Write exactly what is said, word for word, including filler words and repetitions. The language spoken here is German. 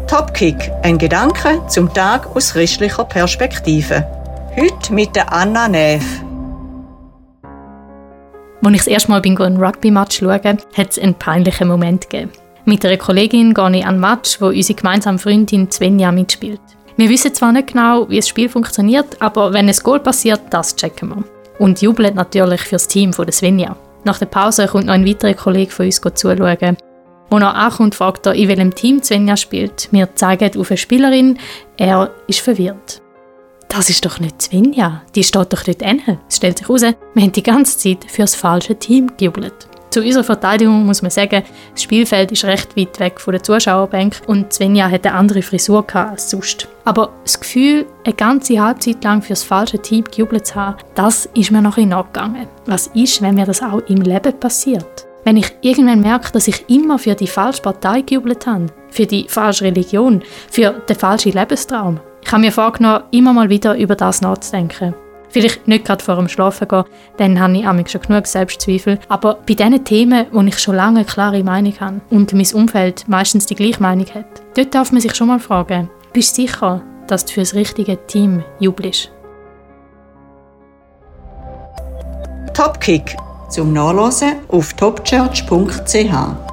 Topkick, ein Gedanke zum Tag aus christlicher Perspektive. Heute mit der Anna Neff. Als ich das erste Mal einen Rugby-Match schaue, hat es einen peinlichen Moment gegeben. Mit einer Kollegin gehe ich an einen Match, wo unsere gemeinsame Freundin Svenja mitspielt. Wir wissen zwar nicht genau, wie das Spiel funktioniert, aber wenn ein Goal passiert, das checken wir. Und jubeln natürlich für das Team von der Svenja. Nach der Pause kommt noch ein weiterer Kollege von uns zuschauen. Als er ankommt, fragt er, in welchem Team Svenja spielt. Wir zeigen auf eine Spielerin, er ist verwirrt. Das ist doch nicht Svenja, die steht doch dort hinten. Es stellt sich heraus, wir haben die ganze Zeit für das falsche Team gejubelt. Zu unserer Verteidigung muss man sagen, das Spielfeld ist recht weit weg von der Zuschauerbank und Svenja hatte eine andere Frisur als sonst. Aber das Gefühl, eine ganze Halbzeit lang für das falsche Team gejubelt zu haben, das ist mir noch nachgegangen. Was ist, wenn mir das auch im Leben passiert? Wenn ich irgendwann merke, dass ich immer für die falsche Partei gejubelt habe, für die falsche Religion, für den falschen Lebenstraum. Ich habe mir vorgenommen, immer mal wieder über das nachzudenken. Vielleicht nicht gerade vor dem Schlafen gehen, dann habe ich manchmal schon genug Selbstzweifel. Aber bei diesen Themen, wo ich schon lange eine klare Meinung habe und mein Umfeld meistens die gleiche Meinung hat, dort darf man sich schon mal fragen, bist du sicher, dass du für das richtige Team jubelst? Topkick zum Nachlesen auf topchurch punkt c h.